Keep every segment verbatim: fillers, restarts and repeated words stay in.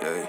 Эй.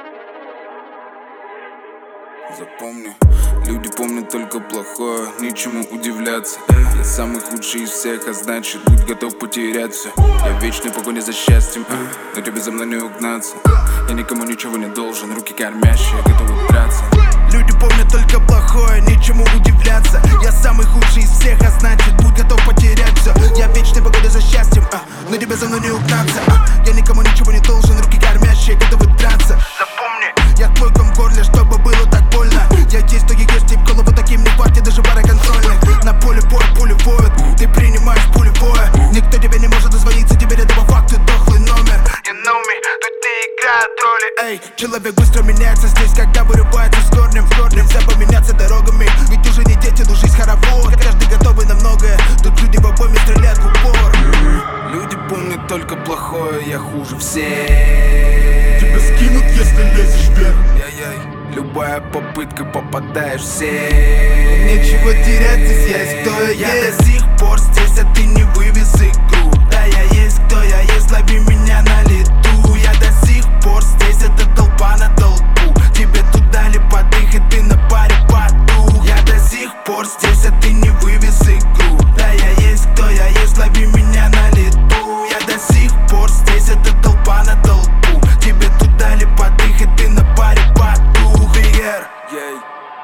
Запомни, люди помнят только плохое, нечему удивляться. Я самый худший из всех, а значит, будь готов потеряться. Я в вечной погоне за счастьем, но тебе за мной не угнаться. Я никому ничего не должен, руки кормящие, готовы драться. Люди помнят только плохое, нечему удивляться. Я самый худший из всех, а значит, будь готов потерять все. Я в вечной погоне за счастьем, а, но тебе за мной не угнаться. а, Я никому ничего не должен, руки кормящие, готовы драться. Запомни, я твой ком в горле, чтобы было так больно. Я есть, то есть, тип голову таким не хватит, даже пара контрольных. На поле боя пули воют, ты принимаешь пулевое. Никто тебе не может дозвониться, теперь это по факту дохлый номер. You know me, тут ты играют роли. Эй, человек быстро меняется здесь, когда вырывается с корнем в корнем. Нельзя поменяться дорогами, ведь уже не дети, но жизнь хоровод. Каждый готовый на многое, тут люди в обойме стреляют в упор. Люди помнят только плохое, я хуже всех. Тебя скинут, если лезешь вверх. Яй-яй, любая попытка, попадаешь в сеть. Нечего терять, здесь есть кто я Я есть. до сих пор здесь, а ты не вывез игру. Да, я есть кто я есть, лови меня на лету. Я до сих пор здесь, это толпа на толпу. Тебе тут дали подыхать, ты на паре подух. Я до сих пор здесь, а ты не вывез игру. Да, я есть кто я есть, лови меня на лету. Я до сих пор здесь, это толпа на толпу. Тебе тут дали подыхать, ты на паре подух. Бигер, ей.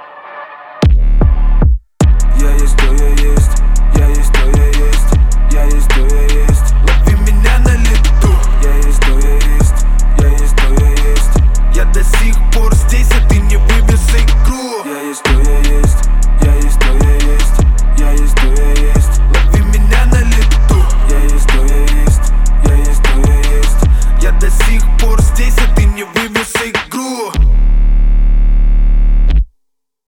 Я есть кто я есть, я есть кто я есть, я есть кто я есть. Лови меня на лету. Я есть кто я есть, я есть кто я есть. Я до сих пор здесь, а ты не вывез игру. Я есть кто я есть, я есть кто я есть, я есть кто я есть. Лови меня на лету. Я есть кто я есть, я есть кто я есть. Я до сих пор